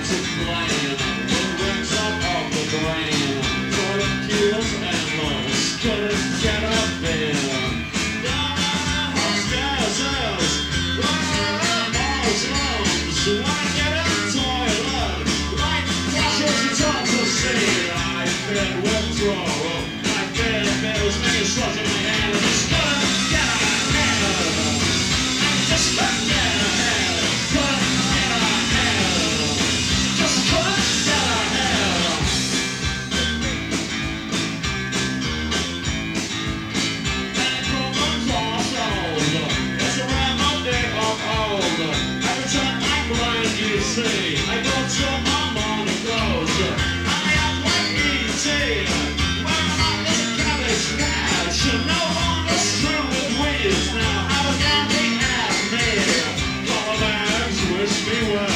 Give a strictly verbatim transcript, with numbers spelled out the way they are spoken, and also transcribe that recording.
to blame. The rings up off the brain. Forty kilos and lows. Couldn't get up there. Down the stairs, right balls lumps. Wanna get in the toilet. Like pressures you talk to see. I feel withdrawal. My bed feels me slush in my hand. I just couldn't get ahead. I just couldn't get ahead. Couldn't get ahead. Just couldn't get ahead. And from the closet, it's a remedy of old. Every time I grind, you see, I go to my morning clothes. I act like E T. Wearing out this cabbage patch. No longer strewn with weeds now. I was candy at me. Collar bags wish me well.